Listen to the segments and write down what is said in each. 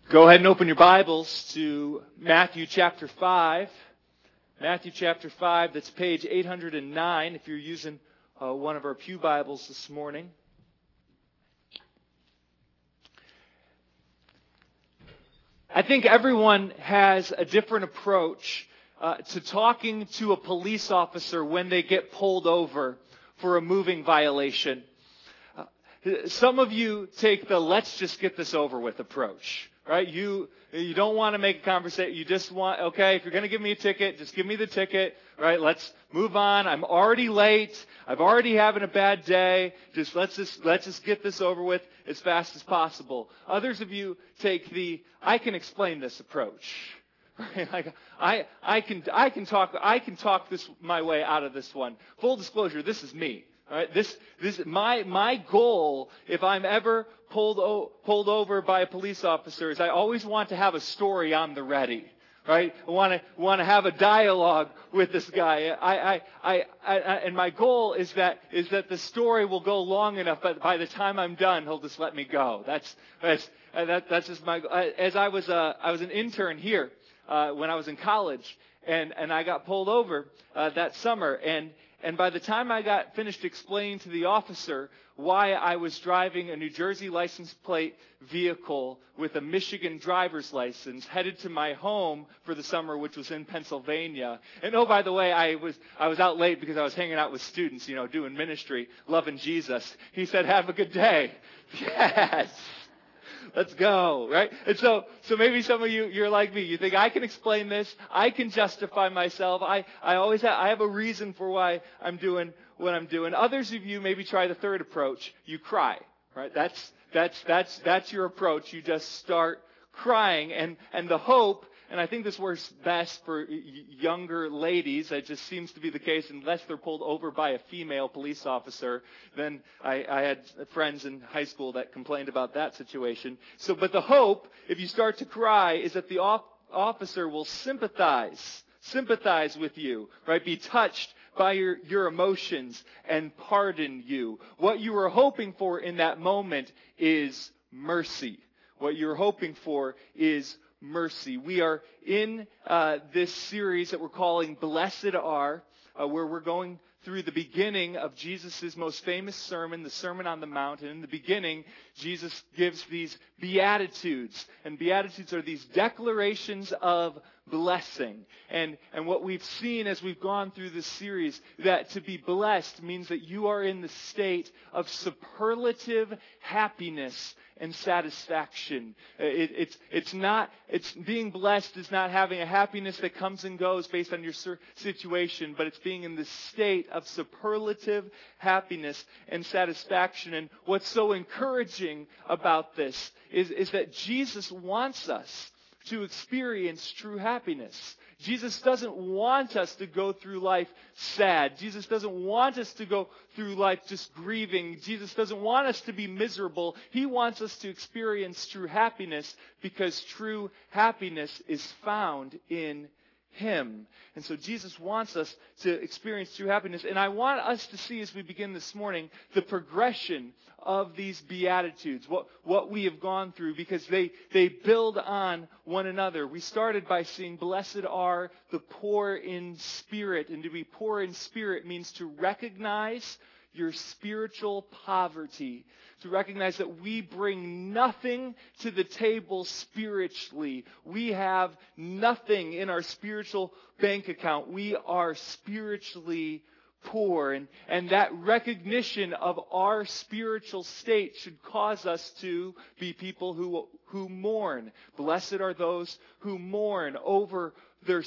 Go ahead and open your Bibles to Matthew chapter 5. Matthew chapter 5, that's page 809 if you're using one of our pew Bibles this morning. I think everyone has a different approach to talking to a police officer when they get pulled over for a moving violation. Some of you take the let's just get this over with approach. Right? You don't want to make a conversation. You just want, okay, if you're going to give me a ticket, just give me the ticket. Right? Let's move on. I'm already late. I've already having a bad day. Let's just get this over with as fast as possible. Others of you take the I can explain this approach. Right? Like I can talk this my way out of this one. Full disclosure, this is me. All right, this my goal, if I'm ever pulled over by a police officer, is I always want to have a story on the ready. Right? I want to have a dialogue with this guy. And my goal is that the story will go long enough, but by the time I'm done, he'll just let me go. That's just my. As I was an intern here when I was in college, and I got pulled over that summer, and by the time I got finished explaining to the officer why I was driving a New Jersey license plate vehicle with a Michigan driver's license headed to my home for the summer, which was in Pennsylvania. And oh, by the way, I was out late because I was hanging out with students, doing ministry, loving Jesus. He said, "Have a good day." Yes. Let's go, right? And so maybe some of you, you're like me. You think, I can explain this. I can justify myself. I have a reason for why I'm doing what I'm doing. Others of you maybe try the third approach. You cry, right? That's your approach. You just start crying. And the hope, and I think this works best for younger ladies. It just seems to be the case unless they're pulled over by a female police officer. Then I had friends in high school that complained about that situation. But the hope, if you start to cry, is that the officer will sympathize with you, right? Be touched by your emotions and pardon you. What you were hoping for in that moment is mercy. What you're hoping for is mercy. We are in this series that we're calling Blessed Are, where we're going through the beginning of Jesus' most famous sermon, the Sermon on the Mount. And in the beginning, Jesus gives these Beatitudes. And Beatitudes are these declarations of blessing. And what we've seen as we've gone through this series, that to be blessed means that you are in the state of superlative happiness and satisfaction. It's being blessed is not having a happiness that comes and goes based on your situation, but it's being in the state of superlative happiness and satisfaction. And what's so encouraging about this is that Jesus wants us to experience true happiness. Jesus doesn't want us to go through life sad. Jesus doesn't want us to go through life just grieving. Jesus doesn't want us to be miserable. He wants us to experience true happiness because true happiness is found in Him. And so Jesus wants us to experience true happiness. And I want us to see as we begin this morning the progression of these Beatitudes, what we have gone through, because they build on one another. We started by seeing blessed are the poor in spirit. And to be poor in spirit means to recognize your spiritual poverty, to recognize that we bring nothing to the table spiritually. We have nothing in our spiritual bank account. We are spiritually poor. And that recognition of our spiritual state should cause us to be people who mourn. Blessed are those who mourn over their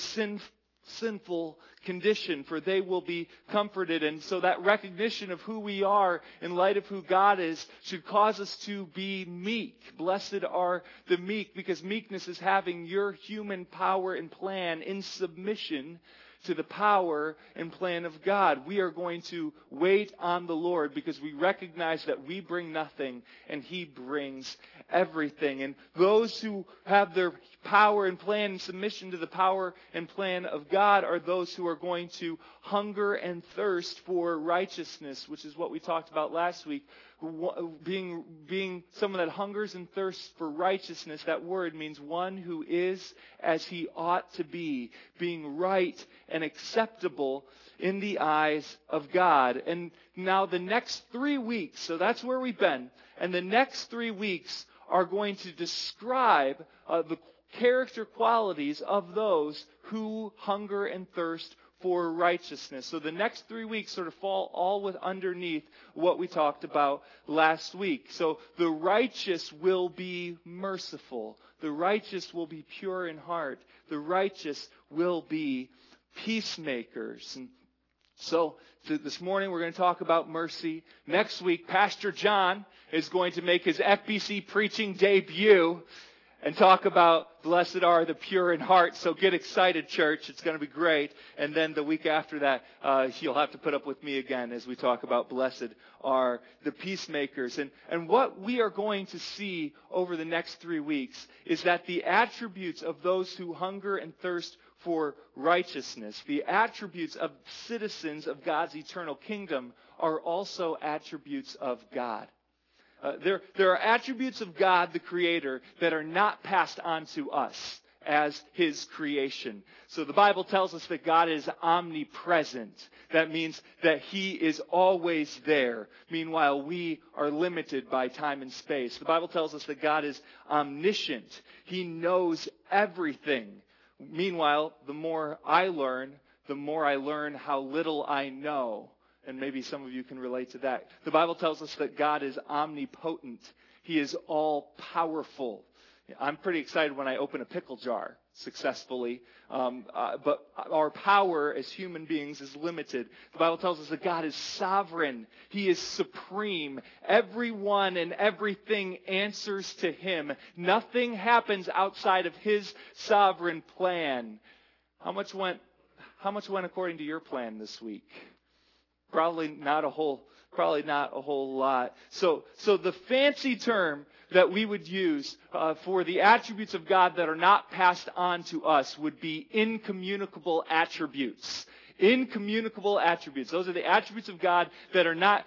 sinful condition, for they will be comforted. And so that recognition of who we are in light of who God is should cause us to be meek. Blessed are the meek, because meekness is having your human power and plan in submission to the power and plan of God. We are going to wait on the Lord because we recognize that we bring nothing and He brings everything. And those who have their power and plan in submission to the power and plan of God are those who are going to hunger and thirst for righteousness, which is what we talked about last week. being someone that hungers and thirsts for righteousness, that word means one who is as he ought to be, being right and acceptable in the eyes of God. And now the next 3 weeks, so that's where we've been, and the next 3 weeks are going to describe the character qualities of those who hunger and thirst for righteousness. So the next 3 weeks sort of fall all with underneath what we talked about last week. So the righteous will be merciful. The righteous will be pure in heart. The righteous will be peacemakers. And so this morning we're going to talk about mercy. Next week, Pastor John is going to make his FBC preaching debut and talk about blessed are the pure in heart. So get excited, church. It's going to be great. And then the week after that, you'll have to put up with me again as we talk about blessed are the peacemakers. And what we are going to see over the next 3 weeks is that the attributes of those who hunger and thirst for righteousness, the attributes of citizens of God's eternal kingdom, are also attributes of God. There are attributes of God, the Creator, that are not passed on to us as His creation. So the Bible tells us that God is omnipresent. That means that He is always there. Meanwhile, we are limited by time and space. The Bible tells us that God is omniscient. He knows everything. Meanwhile, the more I learn how little I know. And maybe some of you can relate to that. The Bible tells us that God is omnipotent. He is all-powerful. I'm pretty excited when I open a pickle jar successfully. But our power as human beings is limited. The Bible tells us that God is sovereign. He is supreme. Everyone and everything answers to Him. Nothing happens outside of His sovereign plan. How much went according to your plan this week? Probably not a whole lot. So the fancy term that we would use for the attributes of God that are not passed on to us would be incommunicable attributes. Incommunicable attributes. Those are the attributes of God that are not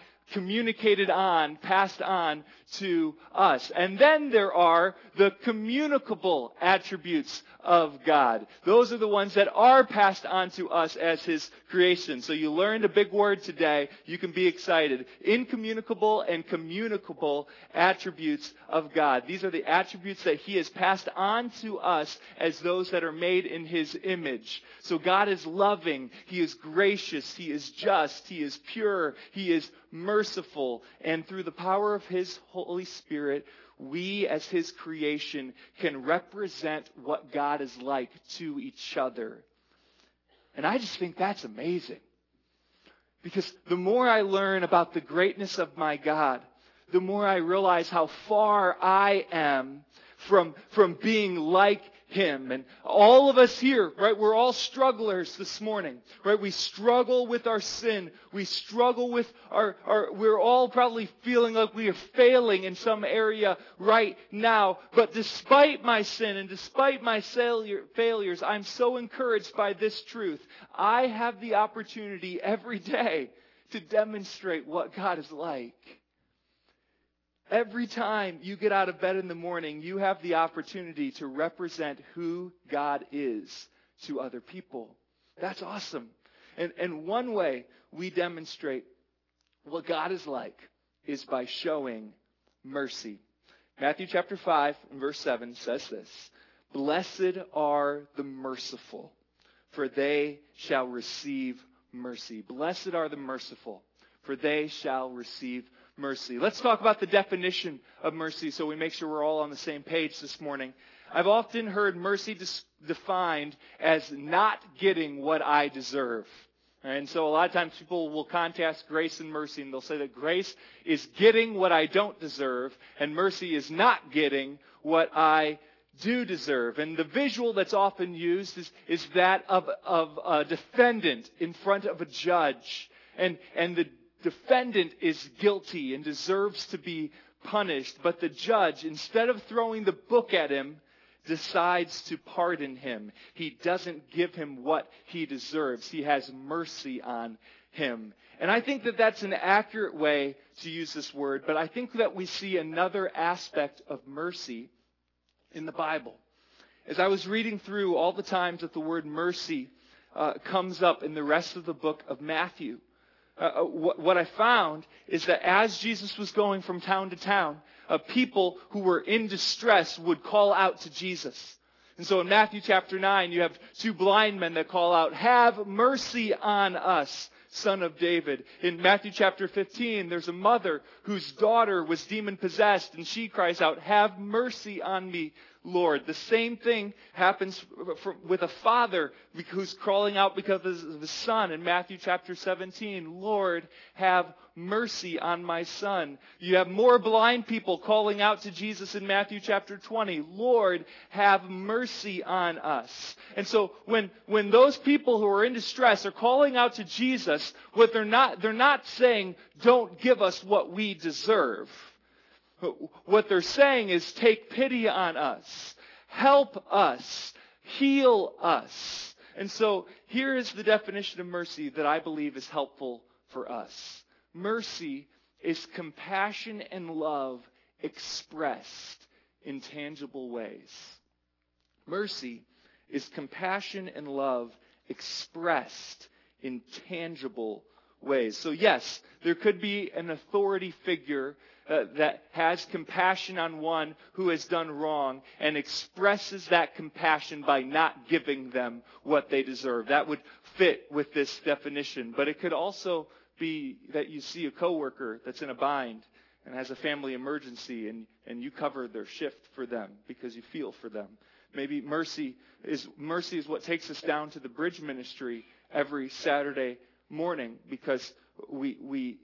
passed on to us. And then there are the communicable attributes of God. Those are the ones that are passed on to us as His creation. So you learned a big word today. You can be excited. Incommunicable and communicable attributes of God. These are the attributes that He has passed on to us as those that are made in His image. So God is loving. He is gracious. He is just. He is pure. He is merciful. And through the power of His Holy Spirit, we as His creation can represent what God is like to each other. And I just think that's amazing. Because the more I learn about the greatness of my God, the more I realize how far I am from being like Him. And all of us here, right, we're all strugglers this morning, right? We struggle with our sin. We struggle with we're all probably feeling like we are failing in some area right now. But despite my sin and despite my failures, I'm so encouraged by this truth. I have the opportunity every day to demonstrate what God is like. Every time you get out of bed in the morning, you have the opportunity to represent who God is to other people. That's awesome. And one way we demonstrate what God is like is by showing mercy. Matthew chapter 5 and verse 7 says this: "Blessed are the merciful, for they shall receive mercy." Blessed are the merciful, for they shall receive mercy. Let's talk about the definition of mercy so we make sure we're all on the same page this morning. I've often heard mercy defined as not getting what I deserve. And so a lot of times people will contrast grace and mercy, and they'll say that grace is getting what I don't deserve, and mercy is not getting what I do deserve. And the visual that's often used is that of a defendant in front of a judge. And the defendant is guilty and deserves to be punished, but the judge, instead of throwing the book at him, decides to pardon him. He doesn't give him what he deserves. He has mercy on him. And I think that that's an accurate way to use this word, but I think that we see another aspect of mercy in the Bible. As I was reading through all the times that the word mercy comes up in the rest of the book of Matthew, what I found is that as Jesus was going from town to town, people who were in distress would call out to Jesus. And so in Matthew chapter 9, you have two blind men that call out, "Have mercy on us, Son of David." In Matthew chapter 15, there's a mother whose daughter was demon-possessed, and she cries out, "Have mercy on me, Lord." The same thing happens with a father who's crawling out because of his son in Matthew chapter 17. "Lord, have mercy on my son." You have more blind people calling out to Jesus in Matthew chapter 20. "Lord, have mercy on us." And so when those people who are in distress are calling out to Jesus, what they're not saying, "Don't give us what we deserve." What they're saying is, "Take pity on us. Help us. Heal us." And so here is the definition of mercy that I believe is helpful for us. Mercy is compassion and love expressed in tangible ways. Mercy is compassion and love expressed in tangible ways. So yes, there could be an authority figure that has compassion on one who has done wrong and expresses that compassion by not giving them what they deserve. That would fit with this definition. But it could also be that you see a coworker that's in a bind and has a family emergency, and you cover their shift for them because you feel for them. Maybe mercy is what takes us down to the bridge ministry every Saturday morning because we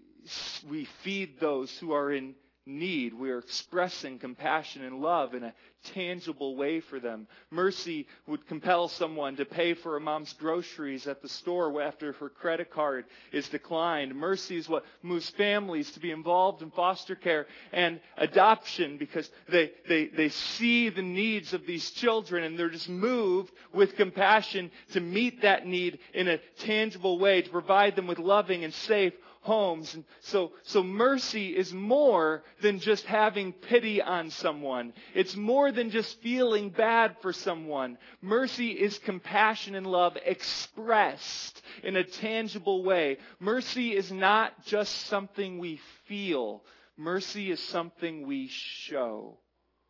feed those who are in need. We are expressing compassion and love in a tangible way for them. Mercy would compel someone to pay for a mom's groceries at the store after her credit card is declined. Mercy is what moves families to be involved in foster care and adoption because they see the needs of these children and they're just moved with compassion to meet that need in a tangible way, to provide them with loving and safe homes. And so mercy is more than just having pity on someone. It's more than just feeling bad for someone. Mercy is compassion and love expressed in a tangible way. Mercy is not just something we feel. Mercy is something we show.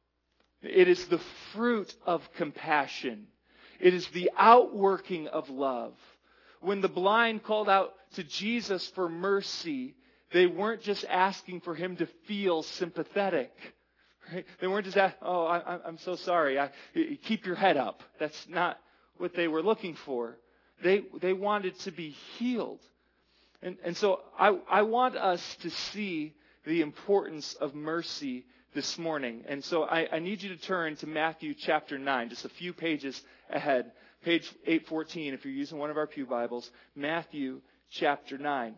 It is the fruit of compassion. It is the outworking of love. When the blind called out to Jesus for mercy, they weren't just asking for him to feel sympathetic. Right? They weren't just asking, "Oh, I'm so sorry. Keep your head up." That's not what they were looking for. They wanted to be healed. And so I want us to see the importance of mercy this morning. And so I need you to turn to Matthew chapter 9, just a few pages ahead. Page 814, if you're using one of our pew Bibles, Matthew chapter 9.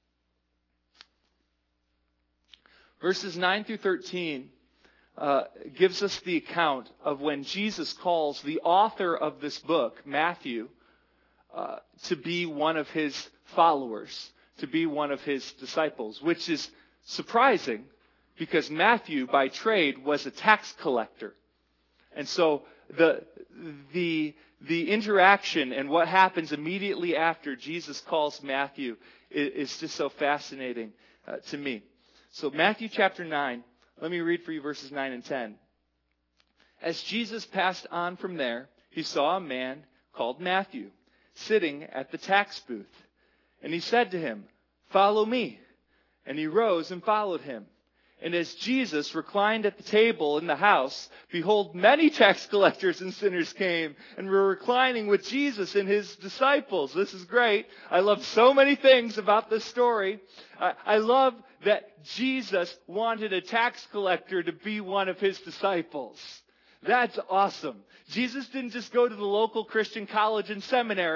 Verses 9 through 13 gives us the account of when Jesus calls the author of this book, Matthew, to be one of his followers, to be one of his disciples, which is surprising because Matthew, by trade, was a tax collector. And so the interaction and what happens immediately after Jesus calls Matthew is just so fascinating to me. So Matthew chapter 9, let me read for you verses 9 and 10. As Jesus passed on from there, he saw a man called Matthew sitting at the tax booth. And he said to him, "Follow me." And he rose and followed him. And as Jesus reclined at the table in the house, behold, many tax collectors and sinners came and were reclining with Jesus and his disciples. This is great. I love so many things about this story. I love that Jesus wanted a tax collector to be one of his disciples. That's awesome. Jesus didn't just go to the local Christian college and seminary,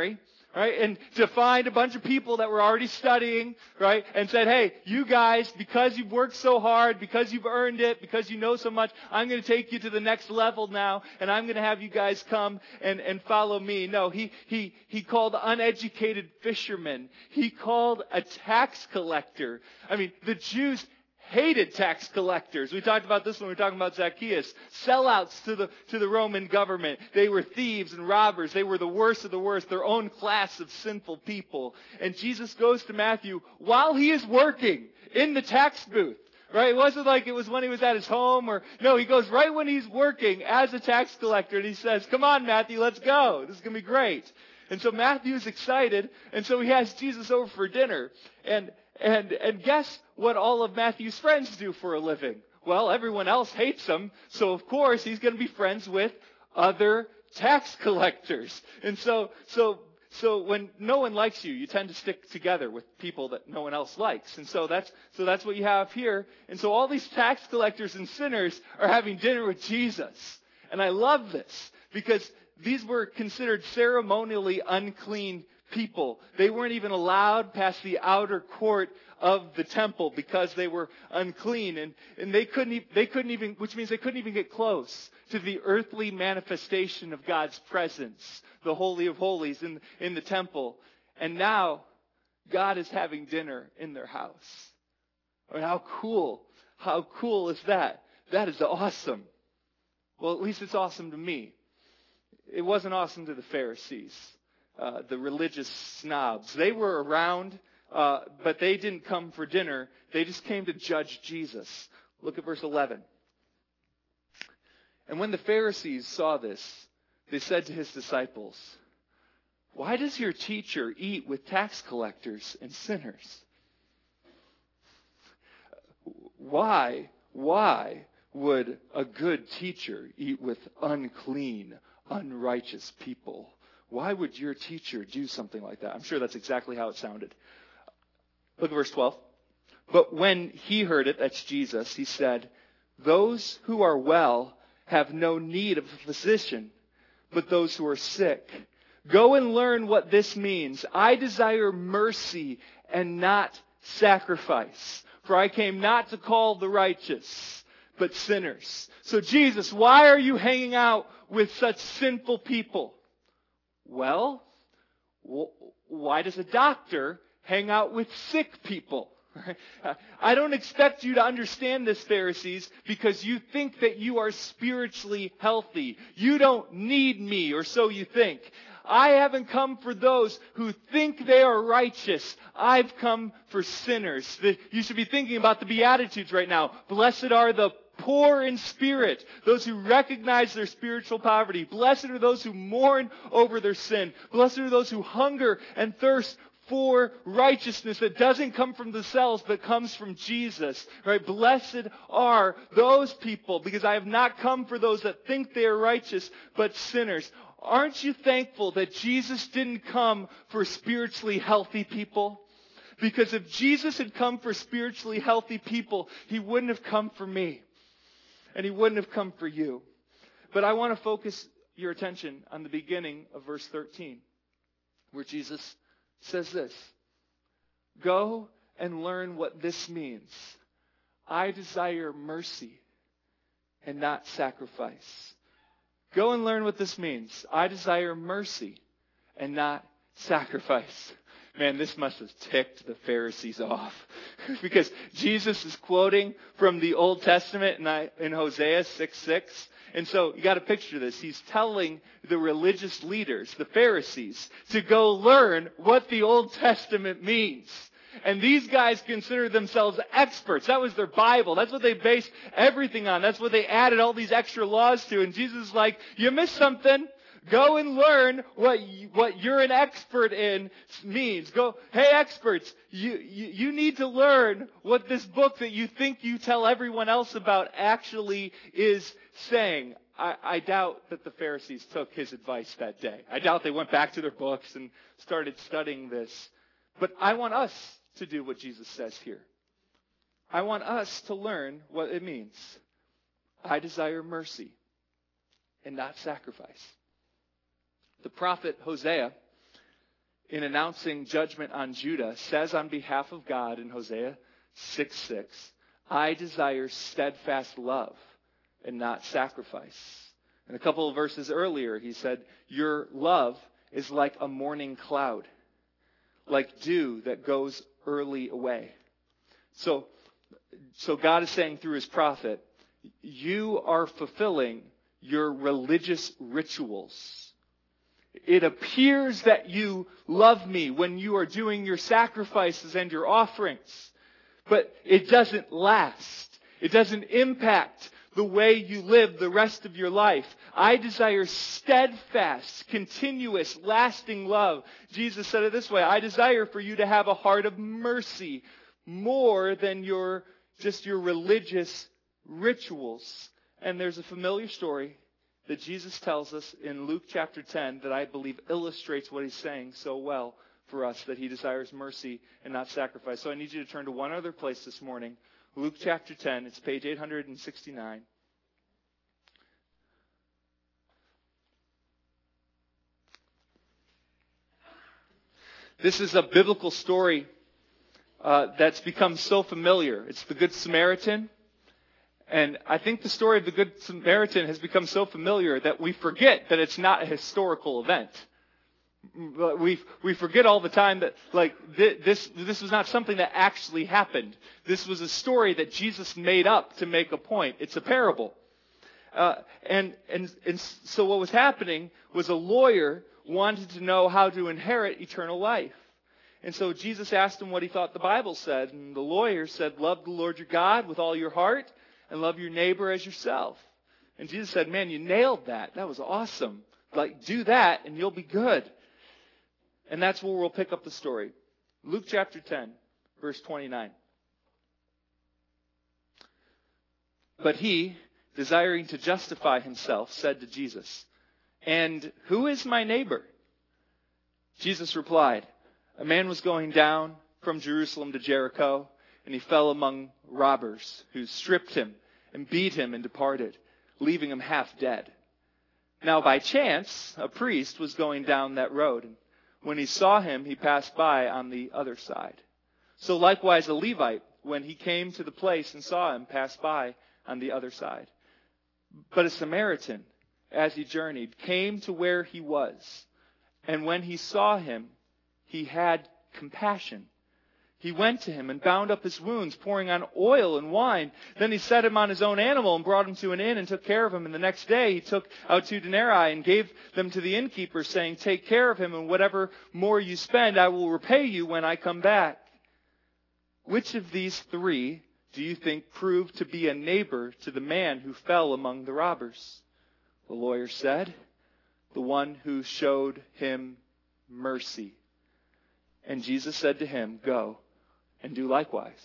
right? And to find a bunch of people that were already studying, right? And said, hey, you guys, because you've worked so hard, because you've earned it, because you know so much, I'm going to take you to the next level now, and I'm going to have you guys come and follow me. No, he called uneducated fishermen. He called a tax collector. I mean, the Jews hated tax collectors. We talked about this when we were talking about Zacchaeus. Sellouts to the Roman government. They were thieves and robbers. They were the worst of the worst, their own class of sinful people. And Jesus goes to Matthew while he is working in the tax booth. Right? It wasn't like it was when he was at his home no, he goes right when he's working as a tax collector and he says, come on, Matthew, let's go. This is going to be great. And so Matthew's excited, and so he has Jesus over for dinner. And guess what all of Matthew's friends do for a living? Well, everyone else hates him, so of course he's going to be friends with other tax collectors. And so when no one likes you, you tend to stick together with people that no one else likes. And so that's what you have here. And so all these tax collectors and sinners are having dinner with Jesus. And I love this because these were considered ceremonially unclean people. They weren't even allowed past the outer court of the temple because they were unclean, and they couldn't even, which means they couldn't even get close to the earthly manifestation of God's presence, the Holy of Holies in the temple. And now God is having dinner in their house. I mean, how cool is that? That is awesome. Well, at least it's awesome to me. It wasn't awesome to the Pharisees, the religious snobs. They were around, but they didn't come for dinner. They just came to judge Jesus. Look at verse 11. And when the Pharisees saw this, they said to his disciples, why does your teacher eat with tax collectors and sinners? Why would a good teacher eat with unclean, unrighteous people? Why would your teacher do something like that? I'm sure that's exactly how it sounded. Look at verse 12. But when he heard it, that's Jesus, he said, those who are well have no need of a physician, but those who are sick. Go and learn what this means. I desire mercy and not sacrifice. For I came not to call the righteous, but sinners. So Jesus, why are you hanging out with such sinful people? Well, why does a doctor hang out with sick people? I don't expect you to understand this, Pharisees, because you think that you are spiritually healthy. You don't need me, or so you think. I haven't come for those who think they are righteous. I've come for sinners. You should be thinking about the Beatitudes right now. Blessed are the poor in spirit, those who recognize their spiritual poverty. Blessed are those who mourn over their sin. Blessed are those who hunger and thirst for righteousness that doesn't come from themselves but comes from Jesus. Right? Blessed are those people, because I have not come for those that think they are righteous, but sinners. Aren't you thankful that Jesus didn't come for spiritually healthy people? Because if Jesus had come for spiritually healthy people, he wouldn't have come for me. And he wouldn't have come for you. But I want to focus your attention on the beginning of verse 13, where Jesus says this. Go and learn what this means. I desire mercy and not sacrifice. Go and learn what this means. I desire mercy and not sacrifice. Man, this must have ticked the Pharisees off. Because Jesus is quoting from the Old Testament in Hosea 6:6. And so you got to picture this. He's telling the religious leaders, the Pharisees, to go learn what the Old Testament means. And these guys consider themselves experts. That was their Bible. That's what they based everything on. That's what they added all these extra laws to. And Jesus is like, you missed something. Go and learn what you're an expert in means. Go, hey experts, you need to learn what this book that you think you tell everyone else about actually is saying. I doubt that the Pharisees took his advice that day. I doubt they went back to their books and started studying this. But I want us to do what Jesus says here. I want us to learn what it means. I desire mercy and not sacrifice. The prophet Hosea in announcing judgment on Judah, says on behalf of God in Hosea 6:6, I desire steadfast love and not sacrifice. And a couple of verses earlier, he said, your love is like a morning cloud, like dew that goes early away. So God is saying through his prophet, you are fulfilling your religious rituals. It appears that you love me when you are doing your sacrifices and your offerings, but it doesn't last. It doesn't impact the way you live the rest of your life. I desire steadfast, continuous, lasting love. Jesus said it this way, I desire for you to have a heart of mercy more than just your religious rituals. And there's a familiar story that Jesus tells us in Luke chapter 10 that I believe illustrates what he's saying so well for us, that he desires mercy and not sacrifice. So I need you to turn to one other place this morning. Luke chapter 10, it's page 869. This is a biblical story that's become so familiar. It's the Good Samaritan. And I think the story of the Good Samaritan has become so familiar that we forget that it's not a historical event. We forget all the time that this was not something that actually happened. This was a story that Jesus made up to make a point. It's a parable. And so what was happening was a lawyer wanted to know how to inherit eternal life. And so Jesus asked him what he thought the Bible said. And the lawyer said, love the Lord your God with all your heart and love your neighbor as yourself. And Jesus said, man, you nailed that. That was awesome. Do that and you'll be good. And that's where we'll pick up the story. Luke chapter 10, verse 29. But he, desiring to justify himself, said to Jesus, and who is my neighbor? Jesus replied, a man was going down from Jerusalem to Jericho, and he fell among robbers who stripped him and beat him and departed, leaving him half dead. Now by chance, a priest was going down that road, and when he saw him, he passed by on the other side. So likewise a Levite, when he came to the place and saw him, passed by on the other side. But a Samaritan, as he journeyed, came to where he was. And when he saw him, he had compassion. He went to him and bound up his wounds, pouring on oil and wine. Then he set him on his own animal and brought him to an inn and took care of him. And the next day he took out 2 denarii and gave them to the innkeeper, saying, take care of him, and whatever more you spend, I will repay you when I come back. Which of these 3 do you think proved to be a neighbor to the man who fell among the robbers? The lawyer said, the one who showed him mercy. And Jesus said to him, go and do likewise.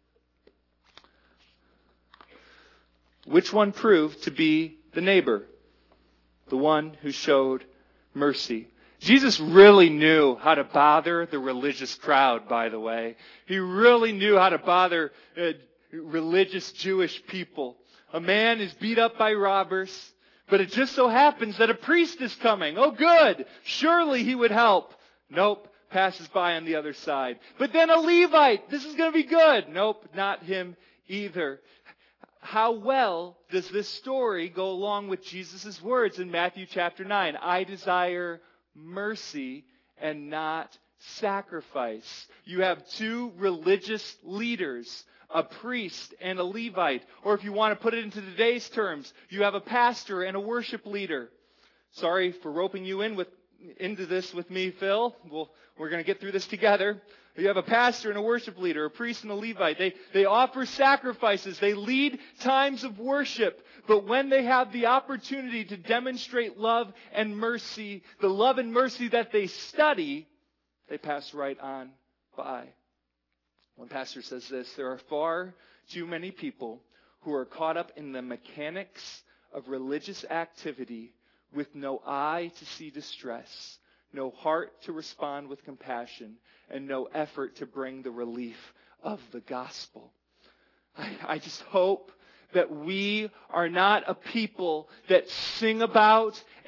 Which one proved to be the neighbor? The one who showed mercy. Jesus really knew how to bother the religious crowd, by the way. He really knew how to bother religious Jewish people. A man is beat up by robbers, but it just so happens that a priest is coming. Oh, good. Surely he would help. Nope. Passes by on the other side. But then a Levite. This is going to be good. Nope, not him either. How well does this story go along with Jesus' words in Matthew chapter 9? I desire mercy and not sacrifice. You have 2 religious leaders, a priest and a Levite. Or if you want to put it into today's terms, you have a pastor and a worship leader. Sorry for roping you into this with me, Phil. We're going to get through this together. You have a pastor and a worship leader, a priest and a Levite. They offer sacrifices. They lead times of worship. But when they have the opportunity to demonstrate love and mercy, the love and mercy that they study, they pass right on by. One pastor says this, there are far too many people who are caught up in the mechanics of religious activity with no eye to see distress, no heart to respond with compassion, and no effort to bring the relief of the gospel. I just hope that we are not a people that sing about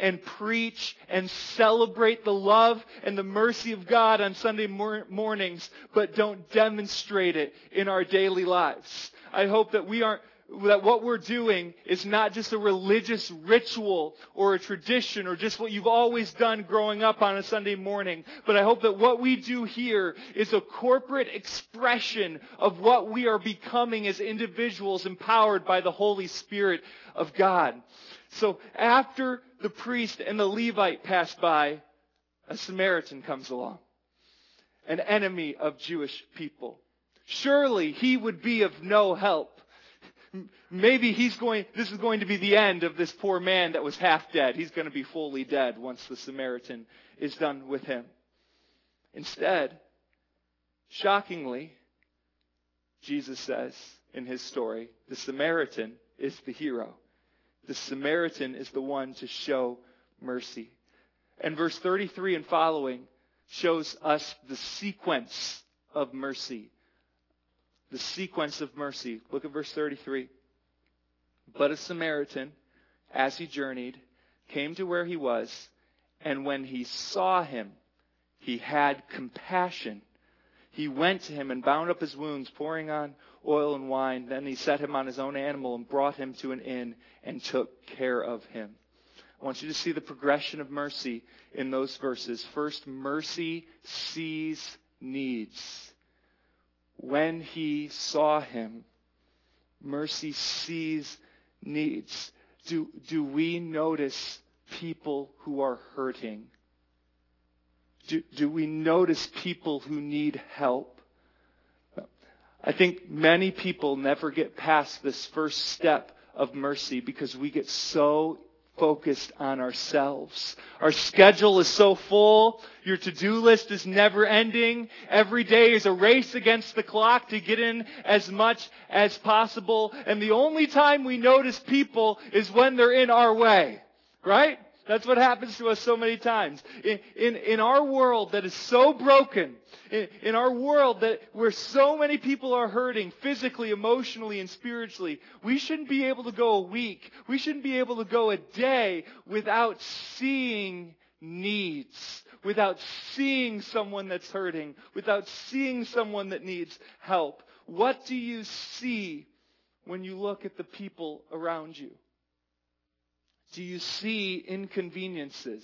and preach and celebrate the love and the mercy of God on Sunday mornings, but don't demonstrate it in our daily lives. I hope that that what we're doing is not just a religious ritual or a tradition or just what you've always done growing up on a Sunday morning. But I hope that what we do here is a corporate expression of what we are becoming as individuals empowered by the Holy Spirit of God. So after the priest and the Levite pass by, a Samaritan comes along, an enemy of Jewish people. Surely he would be of no help. Maybe this is going to be the end of this poor man that was half dead. He's going to be fully dead once the Samaritan is done with him. Instead, shockingly, Jesus says in his story, the Samaritan is the hero. The Samaritan is the one to show mercy. And verse 33 and following shows us the sequence of mercy. The sequence of mercy. Look at verse 33. But a Samaritan, as he journeyed, came to where he was, and when he saw him, he had compassion. He went to him and bound up his wounds, pouring on oil and wine. Then he set him on his own animal and brought him to an inn and took care of him. I want you to see the progression of mercy in those verses. First, mercy sees needs. When he saw him, mercy sees needs. Do we notice people who are hurting? Do we notice people who need help? I think many people never get past this first step of mercy because we get so focused on ourselves. Our schedule is so full. Your to-do list is never ending. Every day is a race against the clock to get in as much as possible. And the only time we notice people is when they're in our way. Right? That's what happens to us so many times. In our world that is so broken, in our world where so many people are hurting physically, emotionally, and spiritually, we shouldn't be able to go a week. We shouldn't be able to go a day without seeing needs, without seeing someone that's hurting, without seeing someone that needs help. What do you see when you look at the people around you? Do you see inconveniences?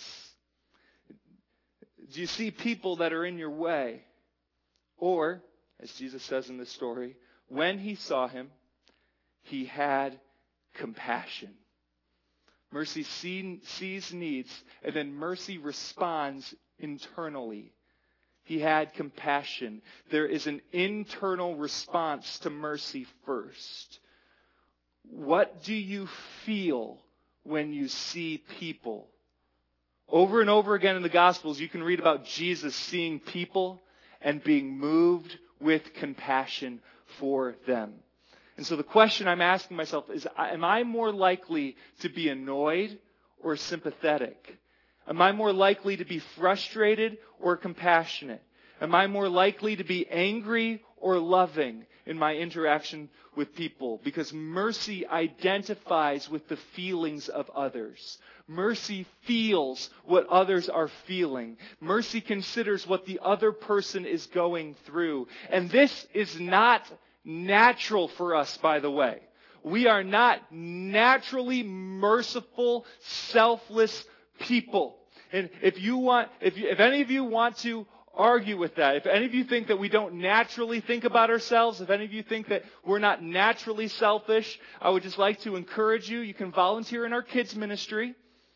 Do you see people that are in your way? Or, as Jesus says in this story, when he saw him, he had compassion. Mercy sees needs, and then mercy responds internally. He had compassion. There is an internal response to mercy first. What do you feel when you see people? Over and over again in the Gospels, you can read about Jesus seeing people and being moved with compassion for them. And so the question I'm asking myself is, am I more likely to be annoyed or sympathetic? Am I more likely to be frustrated or compassionate? Am I more likely to be angry or loving in my interaction with people? Because mercy identifies with the feelings of others. Mercy feels what others are feeling. Mercy considers what the other person is going through. And this is not natural for us, by the way. We are not naturally merciful, selfless people. And if any of you want to argue with that, if any of you think that we don't naturally think about ourselves, if any of you think that we're not naturally selfish, I would just like to encourage you. You can volunteer in our kids ministry.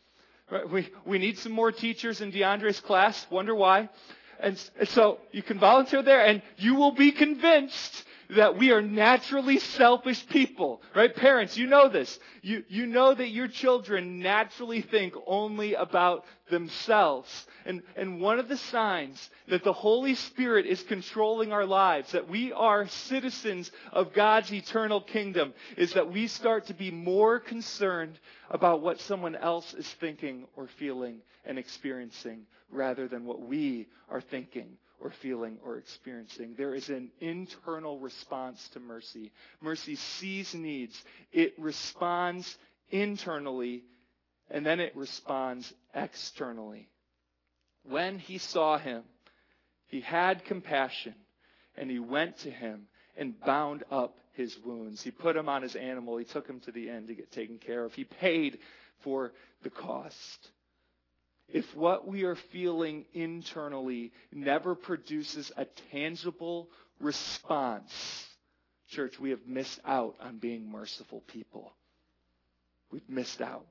We need some more teachers in DeAndre's class. Wonder why. And so you can volunteer there, and you will be convinced that we are naturally selfish people, right? Parents, you know this. You know that your children naturally think only about themselves. And one of the signs that the Holy Spirit is controlling our lives, that we are citizens of God's eternal kingdom, is that we start to be more concerned about what someone else is thinking or feeling and experiencing rather than what we are thinking or feeling or experiencing. There is an internal response to mercy. Mercy sees needs. It responds internally, And then it responds externally. When he saw him, he had compassion, and he went to him and bound up his wounds. He put him on his animal. He took him to the inn to get taken care of. He paid for the cost. If what we are feeling internally never produces a tangible response, church, we have missed out on being merciful people. We've missed out.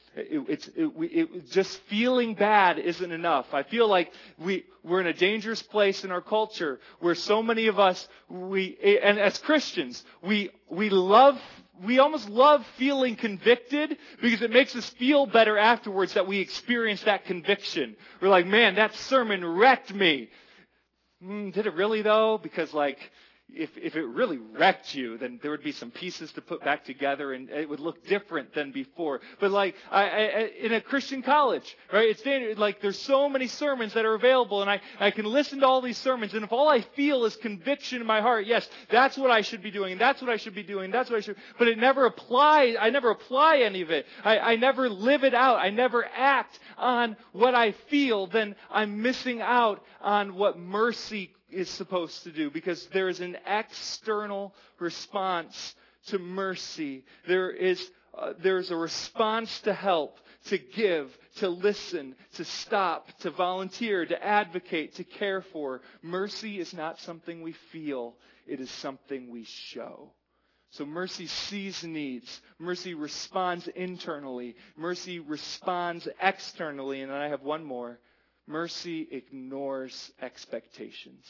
Just feeling bad isn't enough. I feel like we're in a dangerous place in our culture where so many of us, and as Christians, we almost love feeling convicted because it makes us feel better afterwards that we experience that conviction. We're like, man, that sermon wrecked me. Did it really though? Because if it really wrecked you, then there would be some pieces to put back together and it would look different than before. But in a Christian college, right, it's there's so many sermons that are available and I can listen to all these sermons, and if all I feel is conviction in my heart, yes, that's what I should be doing, and that's what I should be doing, that's what I should, but it never applies, I never apply any of it. I never live it out. I never act on what I feel. Then I'm missing out on what mercy is supposed to do, because there is an external response to mercy. There's a response to help, to give, to listen, to stop, to volunteer, to advocate, to care for. Mercy is not something we feel. It is something we show. So mercy sees needs. Mercy responds internally. Mercy responds externally. And then I have one more. Mercy ignores expectations.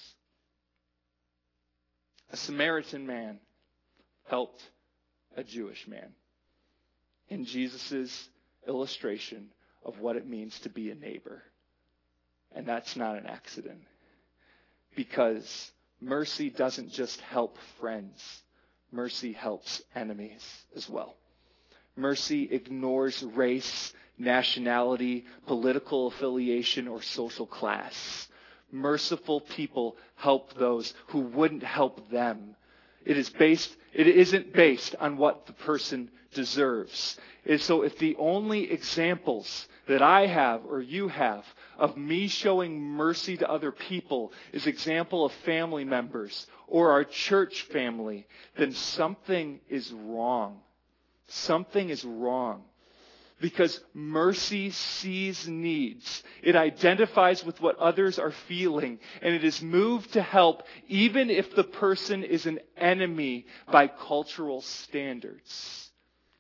A Samaritan man helped a Jewish man in Jesus' illustration of what it means to be a neighbor. And that's not an accident, because mercy doesn't just help friends. Mercy helps enemies as well. Mercy ignores race, nationality, political affiliation, or social class. Merciful people help those who wouldn't help them. It isn't based on what the person deserves. And so if the only examples that I have or you have of me showing mercy to other people is example of family members or our church family, then something is wrong. Something is wrong. Because mercy sees needs. It identifies with what others are feeling. And it is moved to help even if the person is an enemy by cultural standards.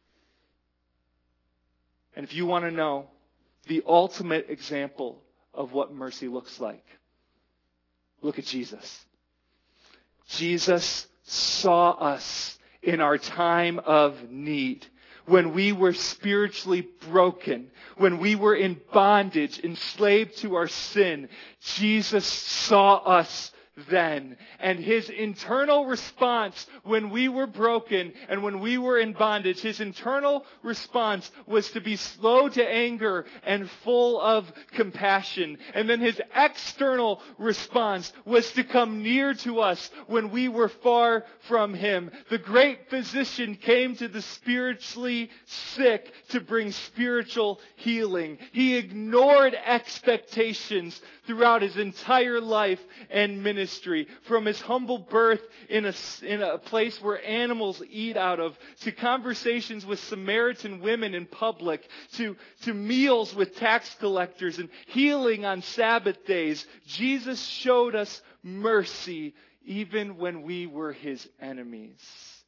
And if you want to know the ultimate example of what mercy looks like, look at Jesus. Jesus saw us in our time of need. When we were spiritually broken, when we were in bondage, enslaved to our sin, Jesus saw us then. And his internal response when we were broken and when we were in bondage, his internal response was to be slow to anger and full of compassion. And then his external response was to come near to us when we were far from him. The great physician came to the spiritually sick to bring spiritual healing. He ignored expectations throughout his entire life and ministry. From his humble birth in a place where animals eat out of, to conversations with Samaritan women in public, to meals with tax collectors and healing on Sabbath days, Jesus showed us mercy even when we were his enemies.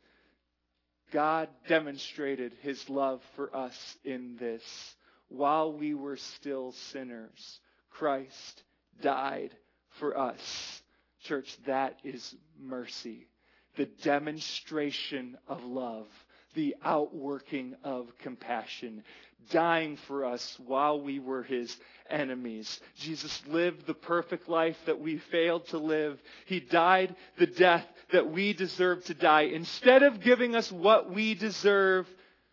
God demonstrated his love for us in this. While we were still sinners, Christ died for us. Church, that is mercy. The demonstration of love. The outworking of compassion. Dying for us while we were his enemies. Jesus lived the perfect life that we failed to live. He died the death that we deserve to die. Instead of giving us what we deserve,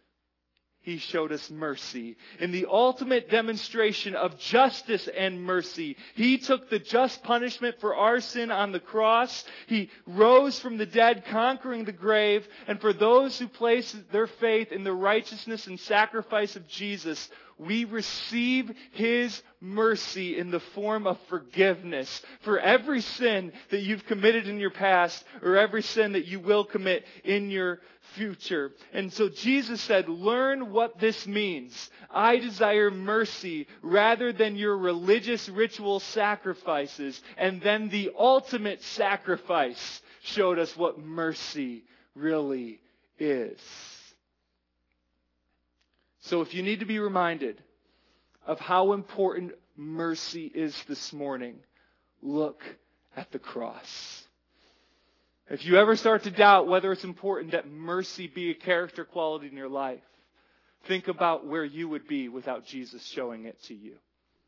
he showed us mercy. In the ultimate demonstration of justice and mercy, he took the just punishment for our sin on the cross. He rose from the dead, conquering the grave. And for those who place their faith in the righteousness and sacrifice of Jesus, we receive His mercy in the form of forgiveness for every sin that you've committed in your past or every sin that you will commit in your future. And so Jesus said, learn what this means. I desire mercy rather than your religious ritual sacrifices. And then the ultimate sacrifice showed us what mercy really is. So if you need to be reminded of how important mercy is this morning, look at the cross. If you ever start to doubt whether it's important that mercy be a character quality in your life, think about where you would be without Jesus showing it to you.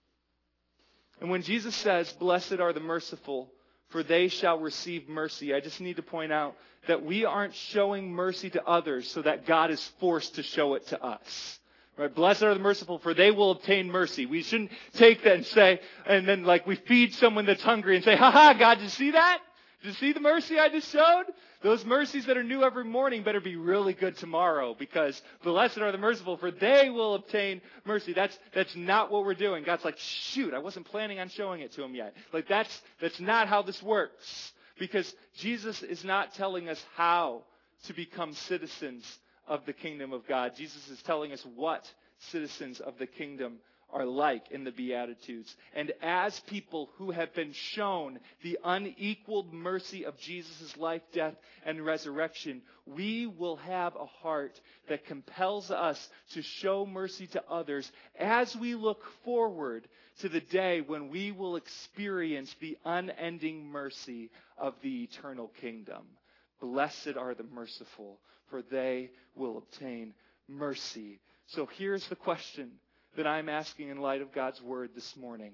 And when Jesus says, blessed are the merciful, for they shall receive mercy, I just need to point out that we aren't showing mercy to others so that God is forced to show it to us. Right? Blessed are the merciful, for they will obtain mercy. We shouldn't take that and say, and then like we feed someone that's hungry and say, ha, God, did you see that? Did you see the mercy I just showed? Those mercies that are new every morning better be really good tomorrow, because blessed are the merciful, for they will obtain mercy. That's not what we're doing. God's like, shoot, I wasn't planning on showing it to him yet. Like that's not how this works, because Jesus is not telling us how to become citizens of the kingdom of God. Jesus is telling us what citizens of the kingdom are like in the Beatitudes. And as people who have been shown the unequaled mercy of Jesus' life, death, and resurrection, we will have a heart that compels us to show mercy to others as we look forward to the day when we will experience the unending mercy of the eternal kingdom. Blessed are the merciful, for they will obtain mercy. So here's the question that I'm asking in light of God's word this morning.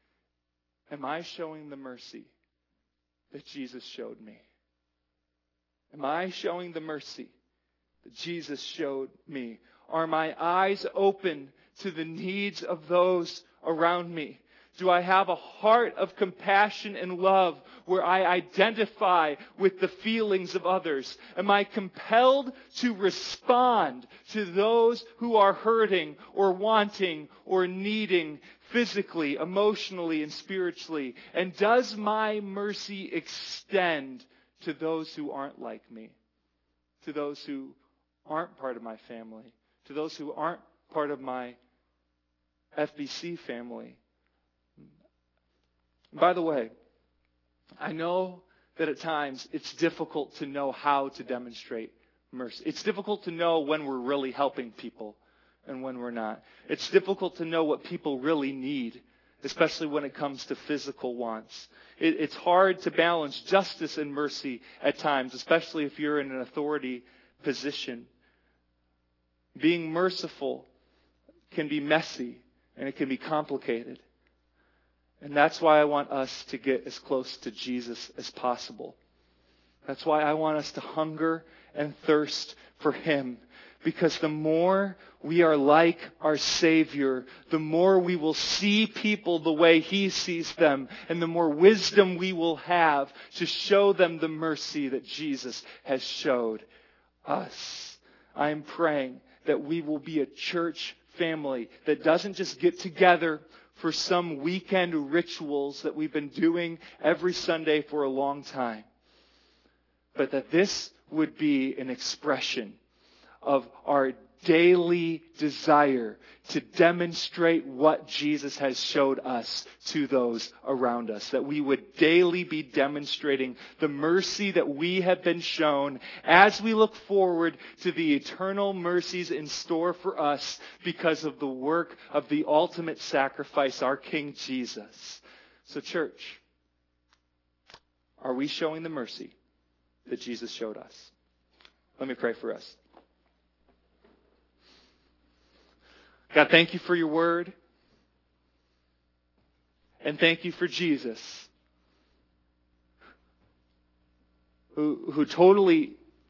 Am I showing the mercy that Jesus showed me? Am I showing the mercy that Jesus showed me? Are my eyes open to the needs of those around me? Do I have a heart of compassion and love where I identify with the feelings of others? Am I compelled to respond to those who are hurting or wanting or needing physically, emotionally, and spiritually? And does my mercy extend to those who aren't like me? To those who aren't part of my family? To those who aren't part of my FBC family? By the way, I know that at times it's difficult to know how to demonstrate mercy. It's difficult to know when we're really helping people and when we're not. It's difficult to know what people really need, especially when it comes to physical wants. It's hard to balance justice and mercy at times, especially if you're in an authority position. Being merciful can be messy and it can be complicated. And that's why I want us to get as close to Jesus as possible. That's why I want us to hunger and thirst for Him. Because the more we are like our Savior, the more we will see people the way He sees them, and the more wisdom we will have to show them the mercy that Jesus has showed us. I am praying that we will be a church family that doesn't just get together for some weekend rituals that we've been doing every Sunday for a long time, but that this would be an expression of our daily desire to demonstrate what Jesus has showed us to those around us. That we would daily be demonstrating the mercy that we have been shown as we look forward to the eternal mercies in store for us because of the work of the ultimate sacrifice, our King Jesus. So church, are we showing the mercy that Jesus showed us? Let me pray for us. God, thank you for your word. And thank you for Jesus, who totally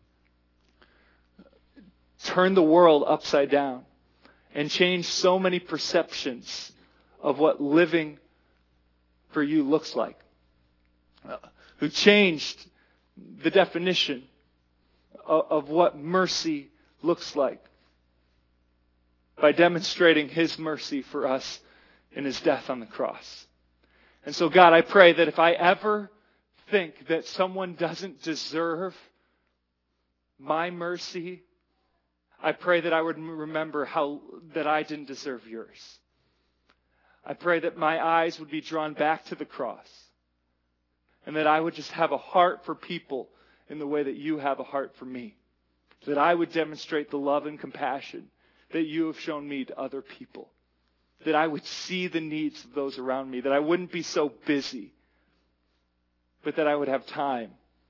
turned the world upside down and changed so many perceptions of what living for you looks like. Who changed the definition of what mercy looks like. by demonstrating his mercy for us in his death on the cross. And so, God, I pray that if I ever think that someone doesn't deserve my mercy, I pray that I would remember that I didn't deserve yours. I pray that my eyes would be drawn back to the cross, and that I would just have a heart for people in the way that you have a heart for me. That I would demonstrate the love and compassion that you have shown me to other people. That I would see the needs of those around me. That I wouldn't be so busy, but that I would have time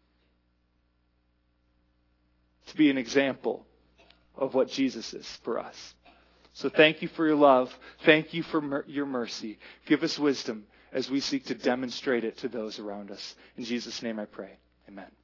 to be an example of what Jesus is for us. So thank you for your love. Thank you for your mercy. Give us wisdom as we seek to demonstrate it to those around us. In Jesus' name I pray. Amen.